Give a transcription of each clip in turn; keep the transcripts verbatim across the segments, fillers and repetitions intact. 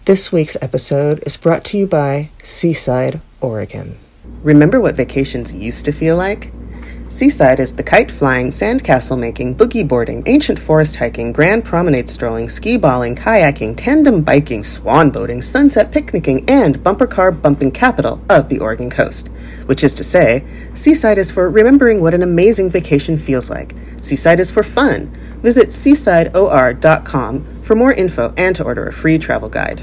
This week's episode is brought to you by Seaside, Oregon. Remember what vacations used to feel like? Seaside is the kite-flying, sandcastle-making, boogie-boarding, ancient forest hiking, grand promenade strolling, ski-balling, kayaking, tandem biking, swan boating, sunset picnicking, and bumper car bumping capital of the Oregon coast. Which is to say, Seaside is for remembering what an amazing vacation feels like. Seaside is for fun. Visit seaside o r dot com for more info and to order a free travel guide.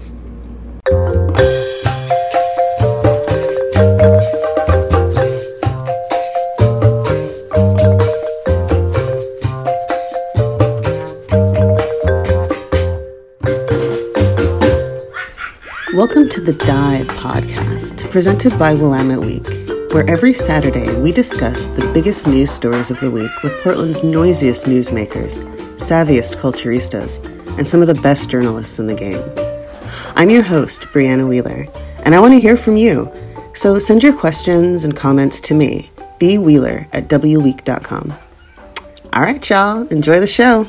Welcome to the Dive podcast, presented by Willamette Week, where every Saturday we discuss the biggest news stories of the week with Portland's noisiest newsmakers, savviest culturistas, and some of the best journalists in the game. I'm your host, Brianna Wheeler, and I want to hear from you, so send your questions and comments to me, b wheeler at w week dot com. All right, y'all, enjoy the show.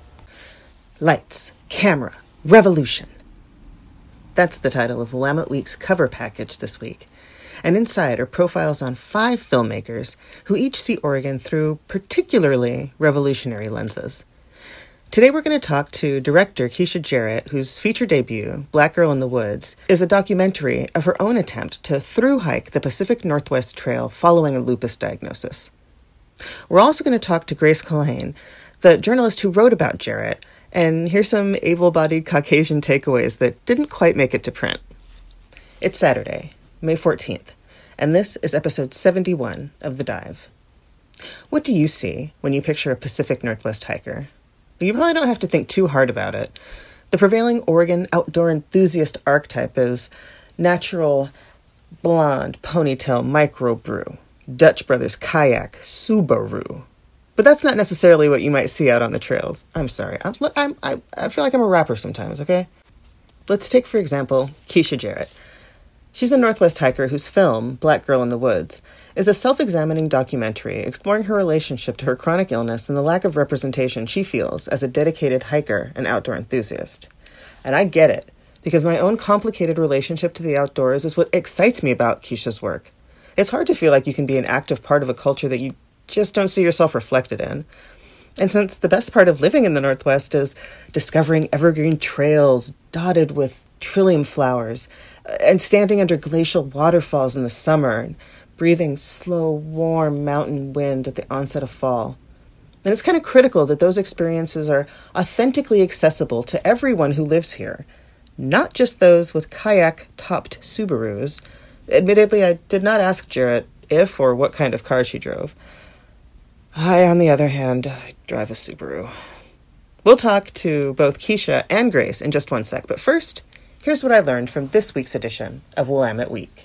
Lights, camera, revolution. That's the title of Willamette Week's cover package this week. And inside are profiles on five filmmakers who each see Oregon through particularly revolutionary lenses. Today we're going to talk to director Keisha Jarrett, whose feature debut, Black Girl in the Woods, is a documentary of her own attempt to thru-hike the Pacific Northwest Trail following a lupus diagnosis. We're also going to talk to Grace Culhane, the journalist who wrote about Jarrett, and here's some able-bodied Caucasian takeaways that didn't quite make it to print. It's Saturday, May fourteenth, and this is episode seventy-one of The Dive. What do you see when you picture a Pacific Northwest hiker? You probably don't have to think too hard about it. The prevailing Oregon outdoor enthusiast archetype is natural, blonde, ponytail microbrew, Dutch Brothers kayak, Subaru. But that's not necessarily what you might see out on the trails. I'm sorry. I'm, look, I'm, I, I feel like I'm a rapper sometimes, okay? Let's take, for example, Keisha Jarrett. She's a Northwest hiker whose film, Black Girl in the Woods, is a self-examining documentary exploring her relationship to her chronic illness and the lack of representation she feels as a dedicated hiker and outdoor enthusiast. And I get it, because my own complicated relationship to the outdoors is what excites me about Keisha's work. It's hard to feel like you can be an active part of a culture that you just don't see yourself reflected in. And since the best part of living in the Northwest is discovering evergreen trails dotted with trillium flowers, and standing under glacial waterfalls in the summer, and breathing slow, warm mountain wind at the onset of fall. And it's kind of critical that those experiences are authentically accessible to everyone who lives here, not just those with kayak-topped Subarus. Admittedly, I did not ask Jarrett if or what kind of car she drove. I, on the other hand, I drive a Subaru. We'll talk to both Keisha and Grace in just one sec, but first, here's what I learned from this week's edition of Willamette Week.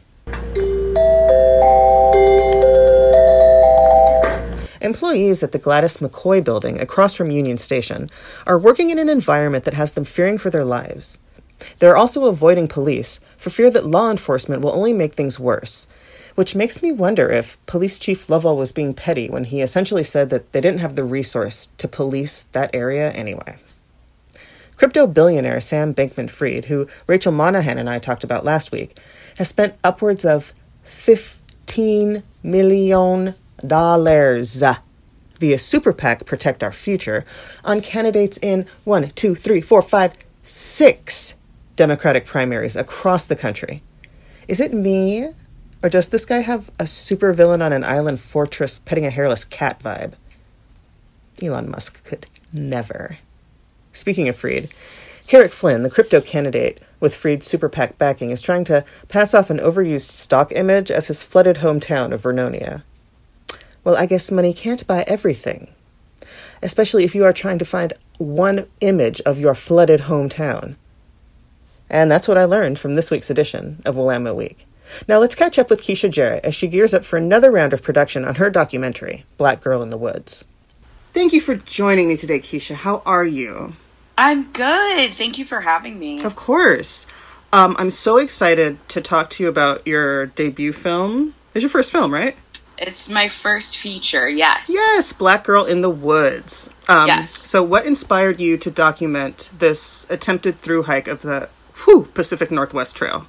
Employees at the Gladys McCoy building across from Union Station are working in an environment that has them fearing for their lives. They're also avoiding police for fear that law enforcement will only make things worse, which makes me wonder if Police Chief Lovell was being petty when he essentially said that they didn't have the resource to police that area anyway. Crypto billionaire Sam Bankman-Fried, who Rachel Monahan and I talked about last week, has spent upwards of fifteen million dollars via Super PAC Protect Our Future on candidates in one, two, three, four, five, six Democratic primaries across the country. Is it me? Or does this guy have a supervillain on an island fortress petting a hairless cat vibe? Elon Musk could never. Speaking of Fried, Carrick Flynn, the crypto candidate with Fried's Super PAC backing, is trying to pass off an overused stock image as his flooded hometown of Vernonia. Well, I guess money can't buy everything, especially if you are trying to find one image of your flooded hometown. And that's what I learned from this week's edition of Willamette Week. Now let's catch up with Keisha Jarrett as she gears up for another round of production on her documentary, Black Girl in the Woods. Thank you for joining me today, Keisha. How are you? I'm good. Thank you for having me. Of course. Um, I'm so excited to talk to you about your debut film. It's your first film, right? It's my first feature, yes. Yes, Black Girl in the Woods. Um, yes. So what inspired you to document this attempted thru hike of the whew, Pacific Northwest Trail?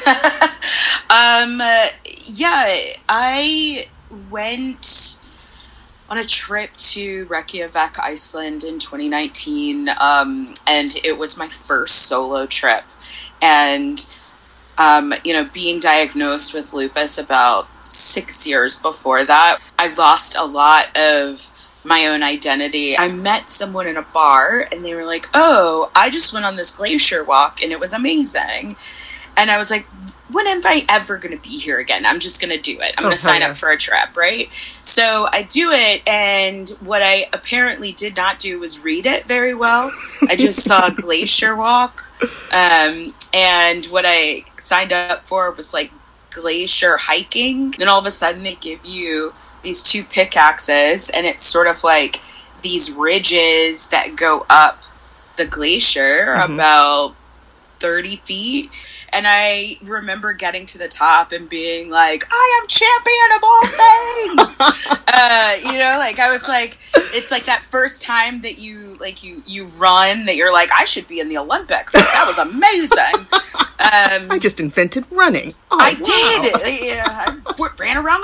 um, uh, yeah, I went on a trip to Reykjavik, Iceland in twenty nineteen, um, and it was my first solo trip. And, um, you know, being diagnosed with lupus about six years before that, I lost a lot of my own identity. I met someone in a bar and they were like, oh, I just went on this glacier walk and it was amazing. And I was like, when am I ever going to be here again? I'm just going to do it. I'm oh, going to sign yeah. up for a trip, right? So I do it, and what I apparently did not do was read it very well. I just saw a glacier walk, um, and what I signed up for was like glacier hiking. Then all of a sudden they give you these two pickaxes, and it's sort of like these ridges that go up the glacier mm-hmm. about thirty feet. And I remember getting to the top and being like, I am champion of all things. uh, you know, like I was like, it's like that first time that you like you, you run that you're like, I should be in the Olympics. Like, that was amazing. Um, I just invented running. Oh, I wow. did. Yeah, I ran around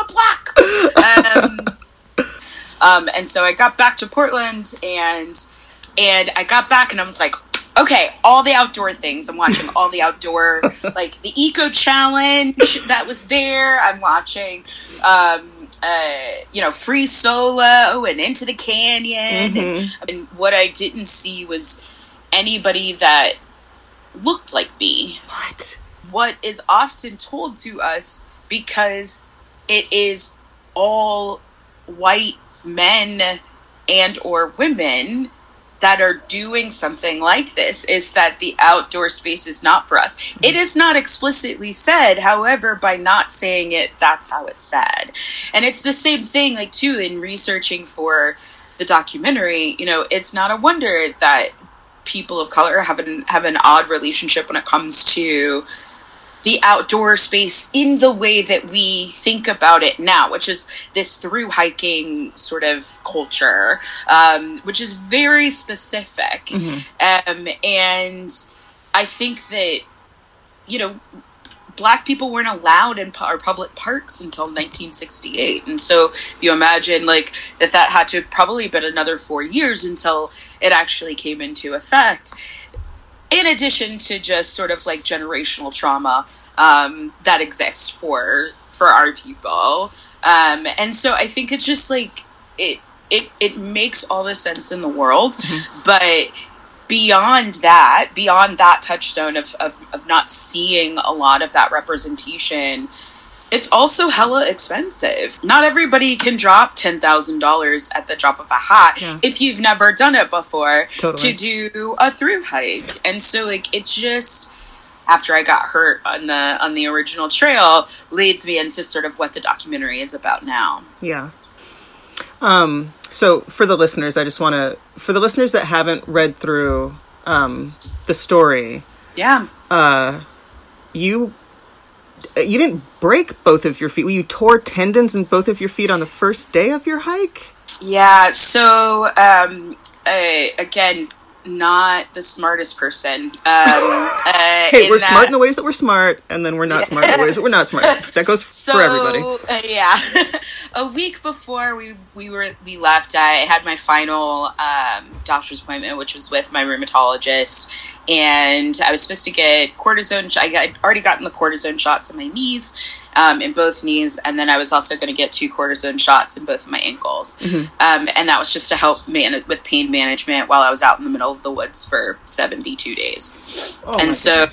the block. Um, um, and so I got back to Portland and, and I got back and I was like, okay, all the outdoor things. I'm watching all the outdoor, like the Eco Challenge that was there. I'm watching, um, uh, you know, Free Solo and Into the Canyon. Mm-hmm. And, and what I didn't see was anybody that looked like me. What? What is often told to us, because it is all white men and or women that are doing something like this, is that the outdoor space is not for us. Mm-hmm. It is not explicitly said, however, by not saying it, that's how it's said. And it's the same thing, like, too, in researching for the documentary, you know, it's not a wonder that people of color have an, have an odd relationship when it comes to the outdoor space in the way that we think about it now, which is this through hiking sort of culture, um, which is very specific. Mm-hmm. Um, and I think that, you know, Black people weren't allowed in our public parks until nineteen sixty-eight. And so you imagine like that that had to probably been another four years until it actually came into effect. In addition to just sort of like generational trauma um, that exists for for our people. Um, and so I think it's just like, it it it makes all the sense in the world. Mm-hmm. But beyond that, beyond that touchstone of, of, of not seeing a lot of that representation, it's also hella expensive. Not everybody can drop ten thousand dollars at the drop of a hat yeah. if you've never done it before totally. to do a through hike. And so like, it just, after I got hurt on the, on the original trail, leads me into sort of what the documentary is about now. Yeah. Um, so for the listeners, I just want to, for the listeners that haven't read through, um, the story. Yeah. Uh, you, you didn't break both of your feet. You tore tendons in both of your feet on the first day of your hike? Yeah. So, um, uh, again, not the smartest person. Um, uh, hey, we're that... smart in the ways that we're smart, and then we're not smart in the ways that we're not smart. That goes so, for everybody. Uh, yeah. A week before we we were we left, I had my final um, doctor's appointment, which was with my rheumatologist, and I was supposed to get cortisone. I got already gotten the cortisone shots in my knees. Um, in both knees, and then I was also going to get two cortisone shots in both of my ankles. Mm-hmm. Um, and that was just to help man- with pain management while I was out in the middle of the woods for seventy-two days. Oh, and so,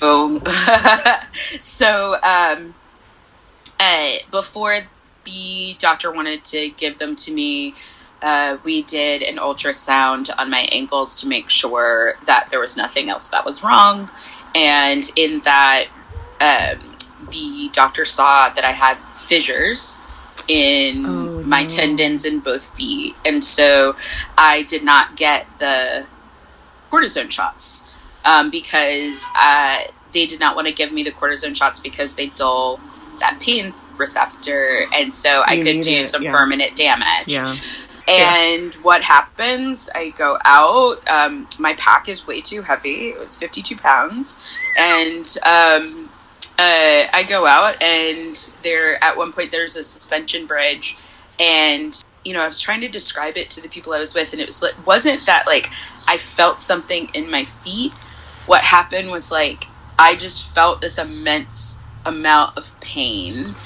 so um, uh, before the doctor wanted to give them to me, uh, we did an ultrasound on my ankles to make sure that there was nothing else that was wrong. And in that, um, the doctor saw that I had fissures in oh, my no. tendons in both feet. And so I did not get the cortisone shots um, because uh, they did not want to give me the cortisone shots because they dull that pain receptor. And so I you could do it. some yeah. permanent damage. Yeah. And yeah. what happens, I go out, um, my pack is way too heavy. It was fifty-two pounds. And um, uh, I go out, and there, at one point, there's a suspension bridge. And, you know, I was trying to describe it to the people I was with, and it was like, wasn't that, like, I felt something in my feet. What happened was, like, I just felt this immense amount of pain.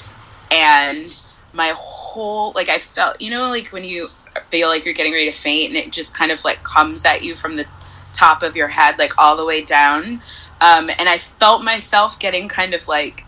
And my whole, like, I felt, you know, like, when you feel like you're getting ready to faint, and it just kind of, like, comes at you from the top of your head, like, all the way down. Um, and I felt myself getting kind of, like,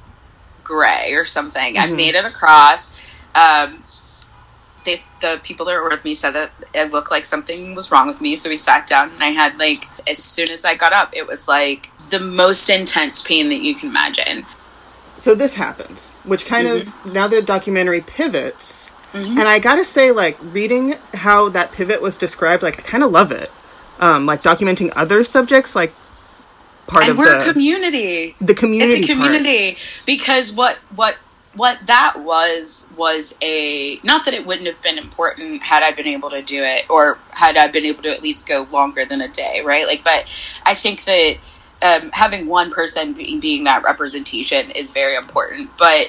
gray or something. Mm-hmm. I made it across. Um, they, the people that were with me said that it looked like something was wrong with me, so we sat down, and I had, like, as soon as I got up, it was, like, the most intense pain that you can imagine. So this happens, which kind mm-hmm. of, now the documentary pivots, mm-hmm. and I gotta say, like, reading how that pivot was described, like, I kind of love it. Um, like, documenting other subjects, like, part and of we're the... a community. The community It's a community, part. Because what, what, what that was, was a... Not that it wouldn't have been important had I been able to do it, or had I been able to at least go longer than a day, right? Like, but I think that um, having one person being, being that representation is very important, but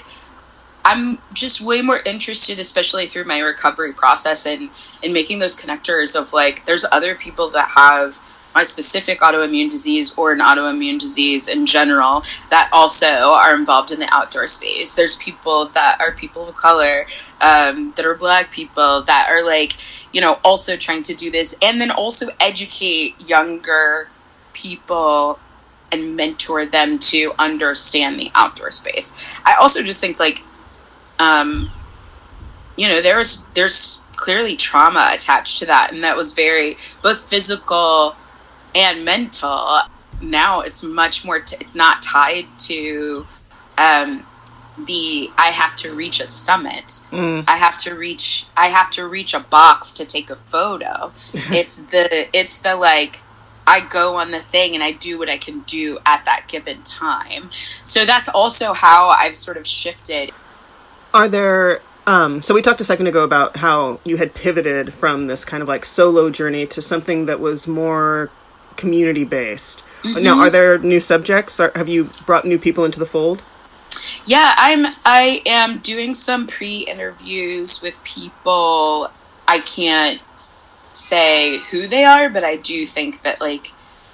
I'm just way more interested, especially through my recovery process, and in making those connectors of, like, there's other people that have my specific autoimmune disease or an autoimmune disease in general that also are involved in the outdoor space. There's people that are people of color, um, that are Black people that are, like, you know, also trying to do this, and then also educate younger people and mentor them to understand the outdoor space. I also just think, like, um, you know, there's, there's clearly trauma attached to that. And that was very, both physical and mental. Now it's much more, t- it's not tied to, um, the, I have to reach a summit. Mm. I have to reach, I have to reach a box to take a photo. It's the, it's the, like, I go on the thing and I do what I can do at that given time. So that's also how I've sort of shifted. Are there, um, so we talked a second ago about how you had pivoted from this kind of like solo journey to something that was more community-based. Mm-hmm. Now, are there new subjects? Or have you brought new people into the fold? Yeah, I'm, I am doing some pre-interviews with people. I can't say who they are, but I do think that, like,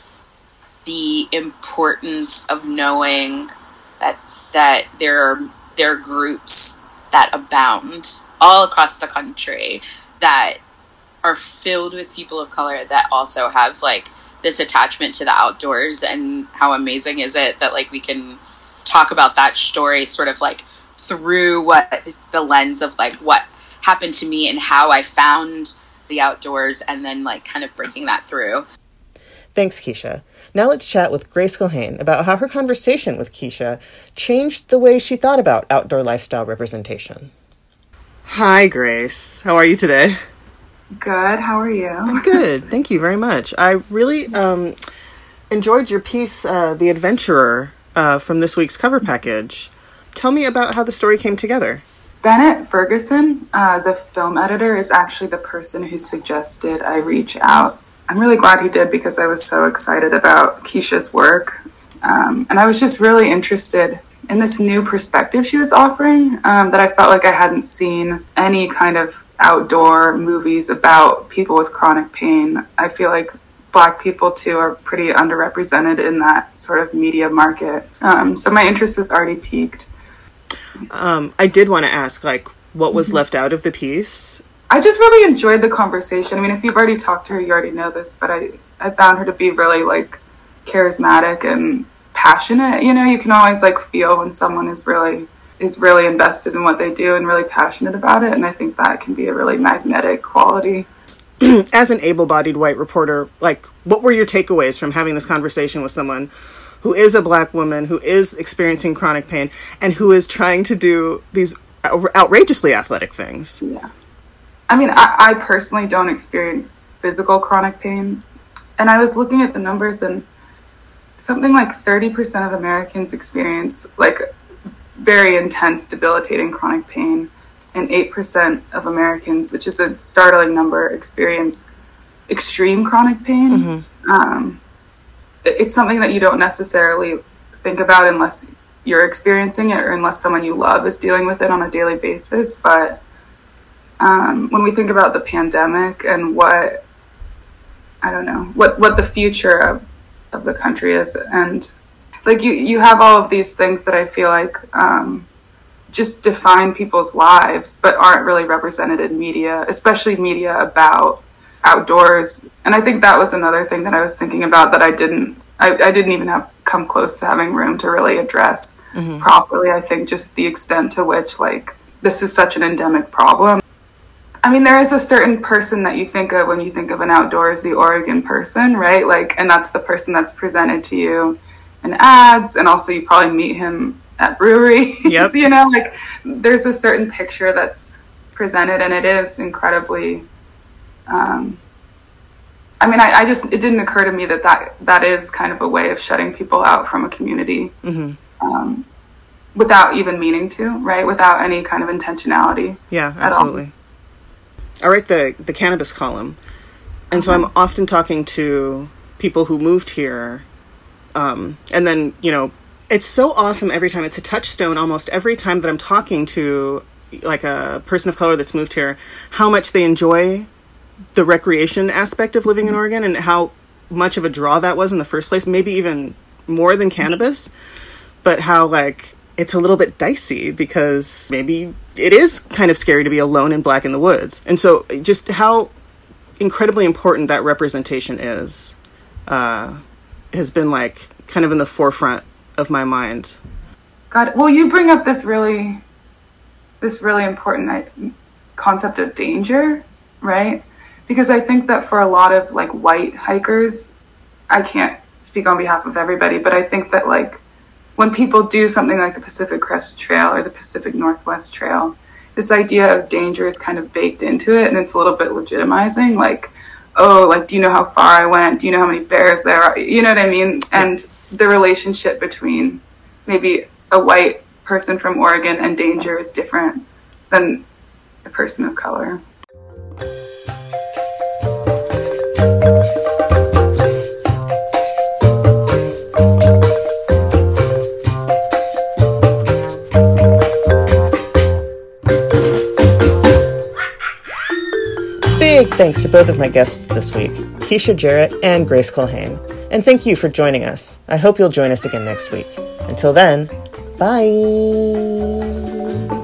the importance of knowing that, that there are, there are groups that abound all across the country that are filled with people of color that also have, like, this attachment to the outdoors, and how amazing is it that, like, we can talk about that story sort of, like, through what the lens of, like, what happened to me and how I found the outdoors, and then, like, kind of breaking that through. Thanks, Keisha. Now let's chat with Grace Culhane about how her conversation with Keisha changed the way she thought about outdoor lifestyle representation. Hi, Grace. How are you today? Good. How are you? I'm good. Thank you very much. I really um, enjoyed your piece, uh, The Adventurer, uh, from this week's cover package. Tell me about how the story came together. Bennett Ferguson, uh, the film editor, is actually the person who suggested I reach out. I'm really glad he did, because I was so excited about Keisha's work. Um, and I was just really interested in this new perspective she was offering, um, that I felt like I hadn't seen any kind of outdoor movies about people with chronic pain. I feel like Black people, too, are pretty underrepresented in that sort of media market. Um, so my interest was already piqued. Um, I did want to ask, like, what was mm-hmm. left out of the piece? I just really enjoyed the conversation. I mean, if you've already talked to her, you already know this, but I, I found her to be really, like, charismatic and passionate. You know, you can always, like, feel when someone is really is really invested in what they do and really passionate about it, and I think that can be a really magnetic quality. As an able-bodied white reporter, like, what were your takeaways from having this conversation with someone who is a Black woman, who is experiencing chronic pain, and who is trying to do these outrageously athletic things? Yeah. I mean, I, I personally don't experience physical chronic pain, and I was looking at the numbers, and something like thirty percent of Americans experience, like, very intense, debilitating chronic pain, and eight percent of Americans, which is a startling number, experience extreme chronic pain. Mm-hmm. Um, it, it's something that you don't necessarily think about unless you're experiencing it or unless someone you love is dealing with it on a daily basis. But um, when we think about the pandemic and what, I don't know, what, what the future of, of the country is, and like you, you have all of these things that I feel like um, just define people's lives, but aren't really represented in media, especially media about outdoors. And I think that was another thing that I was thinking about that I didn't, I, I didn't even have come close to having room to really address mm-hmm. properly. I think just the extent to which like this is such an endemic problem. I mean, there is a certain person that you think of when you think of an outdoorsy Oregon person, right? Like, and that's the person that's presented to you in ads, and also you probably meet him at breweries. Yep. You know, like there's a certain picture that's presented, and it is incredibly. Um, I mean, I, I just it didn't occur to me that, that that is kind of a way of shutting people out from a community mm-hmm. um, without even meaning to, right? Without any kind of intentionality. Yeah, absolutely. I write the, the cannabis column, and so I'm often talking to people who moved here, um, and then, you know, it's so awesome every time. It's a touchstone almost every time that I'm talking to, like, a person of color that's moved here, how much they enjoy the recreation aspect of living in Oregon and how much of a draw that was in the first place, maybe even more than cannabis, but how, like, it's a little bit dicey because maybe it is kind of scary to be alone and black in the woods. And so just how incredibly important that representation is, uh, has been like kind of in the forefront of my mind. God, well, you bring up this really, this really important concept of danger, right? Because I think that for a lot of like white hikers, I can't speak on behalf of everybody, but I think that like when people do something like the Pacific Crest Trail or the Pacific Northwest Trail, this idea of danger is kind of baked into it, and it's a little bit legitimizing. Like, oh, like, do you know how far I went? Do you know how many bears there are? You know what I mean? And the relationship between maybe a white person from Oregon and danger is different than a person of color. Big thanks to both of my guests this week, Keisha Jarrett and Grace Culhane. And thank you for joining us. I hope you'll join us again next week. Until then, bye!